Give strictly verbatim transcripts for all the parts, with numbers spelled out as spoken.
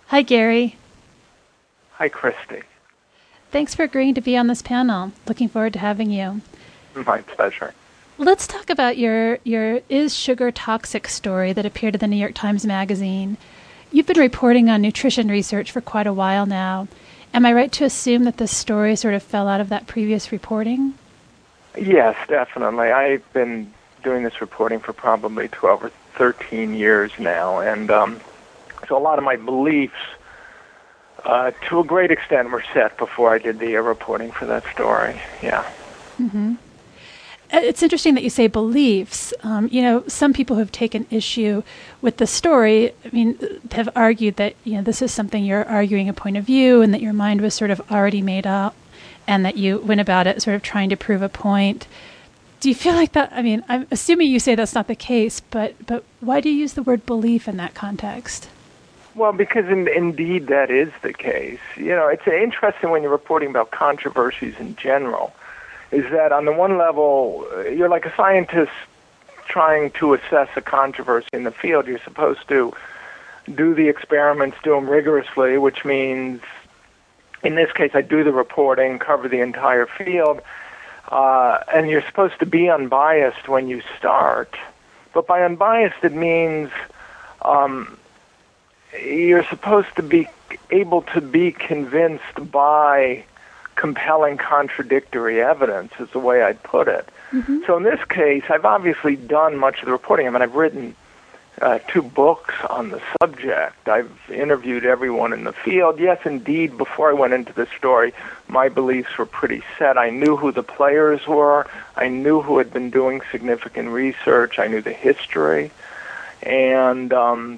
Hi, Gary. Hi, Christy. Thanks for agreeing to be on this panel. Looking forward to having you. My pleasure. Let's talk about your, your Is Sugar Toxic story that appeared in the New York Times Magazine. You've been reporting on nutrition research for quite a while now. Am I right to assume that this story sort of fell out of that previous reporting? Yes, definitely. I've been doing this reporting for probably twelve or thirteen years now, and um, so a lot of my beliefs, uh, to a great extent, were set before I did the uh, reporting for that story. Yeah. Mm-hmm. It's interesting that you say beliefs. Um, you know, some people who've taken issue with the story, I mean, have argued that, you know, this is something you're arguing a point of view and that your mind was sort of already made up and that you went about it sort of trying to prove a point. Do you feel like that? I mean, I'm assuming you say that's not the case, but, but why do you use the word belief in that context? Well, because in, indeed that is the case. You know, it's interesting when you're reporting about controversies in general, is that on the one level, you're like a scientist trying to assess a controversy in the field. You're supposed to do the experiments, do them rigorously, which means, in this case, I do the reporting, cover the entire field, uh, and you're supposed to be unbiased when you start. But by unbiased, it means um, you're supposed to be able to be convinced by compelling contradictory evidence, is the way I'd put it. Mm-hmm. So in this case, I've obviously done much of the reporting. I mean, I've written uh, two books on the subject. I've interviewed everyone in the field. Yes, indeed, before I went into this story, my beliefs were pretty set. I knew who the players were. I knew who had been doing significant research. I knew the history. And um,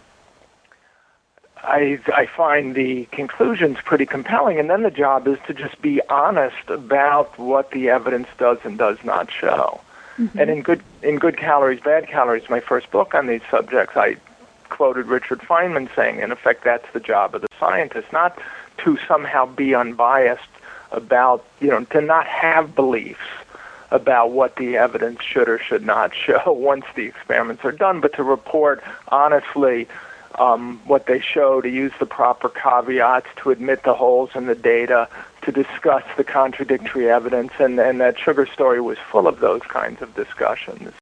I, I find the conclusions pretty compelling, and then the job is to just be honest about what the evidence does and does not show. Mm-hmm. And in good in Good Calories, Bad Calories, my first book on these subjects, I quoted Richard Feynman saying, in effect, that's the job of the scientist, not to somehow be unbiased about, you know, to not have beliefs about what the evidence should or should not show once the experiments are done, but to report honestly Um, what they show, to use the proper caveats, to admit the holes in the data, to discuss the contradictory evidence, and, and that Sugar story was full of those kinds of discussions.